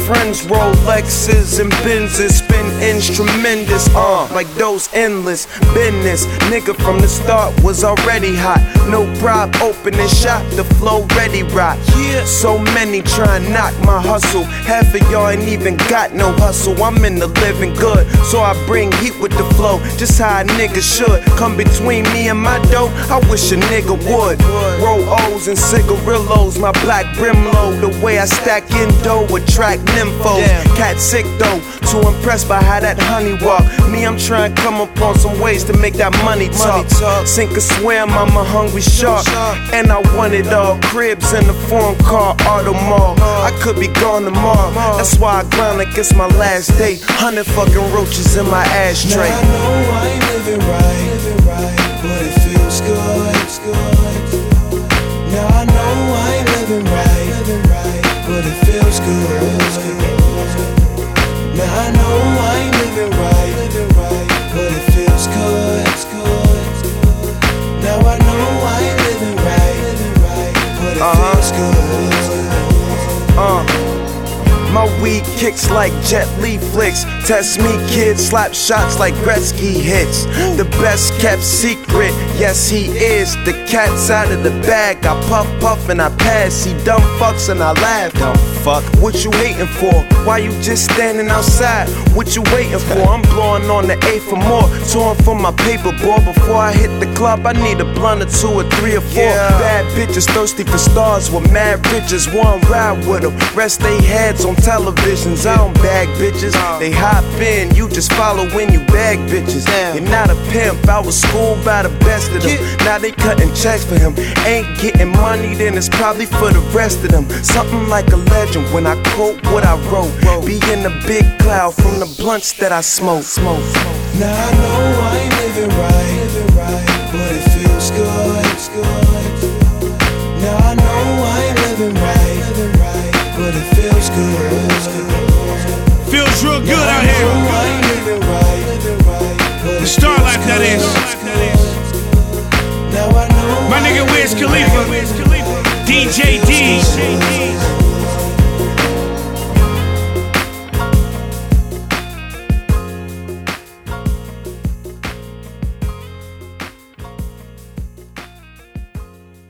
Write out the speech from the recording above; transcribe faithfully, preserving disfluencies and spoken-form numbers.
friends, Rolexes and Benzes, spin instrumentous, uh, like those endless business. Nigga from the start was already hot. No prop, opening shop, the flow ready rock. Yeah, so many try and knock my hustle. Half of y'all ain't even got no hustle. I'm in the living good, so I bring heat with the flow, just how a nigga should. Come between me and my dough, I wish a nigga would. Roll O's and cigarillos, my black brim low. The way I stack in dough, attract nymphos. Cat sick though, too impressed by how that honey walk. Me, I'm trying to come up on some ways to make that money talk. Sink or swim, I'm a hungry shark, and I want it all. Cribs in the foreign car, auto mall. I could be gone tomorrow, that's why I grind like it's my last day. Hundred fucking roaches in my ashtray. Now I know I ain't living right, but it feels good. Now I know I ain't living right, but it feels good. Now I know I ain't living right, but it feels good. Now I know I ain't living right, but it uh-huh. feels good. Uh. My weed kicks like Jet Li flicks. Test me, kids, slap shots like Gretzky hits. The best kept secret, yes he is. The cat's out of the bag. I puff, puff, and I pass. He dumb fucks and I laugh. Dumb fuck, what you hating for? Why you just standing outside? What you waiting for? I'm blowing on the eight for more. Torn from my paper boy. Before I hit the club, I need a blunt or two or three or four. Yeah. Bad bitches thirsty for stars with mad riches. One ride with them, rest they heads on televisions. I don't bag bitches, they hop in, you just follow when you bag bitches. You're not a pimp, I was schooled by the best of them. Now they cutting checks for him. Ain't getting money, then it's probably for the rest of them. Something like a legend when I quote what I wrote. Be in the big cloud from the blunts that I smoke. Smoke. Now I know I ain't living right, but it feels good. Now I know I ain't living right, but it feels good. Feels real good out here. The star life that is. My nigga Wiz Khalifa, D J D.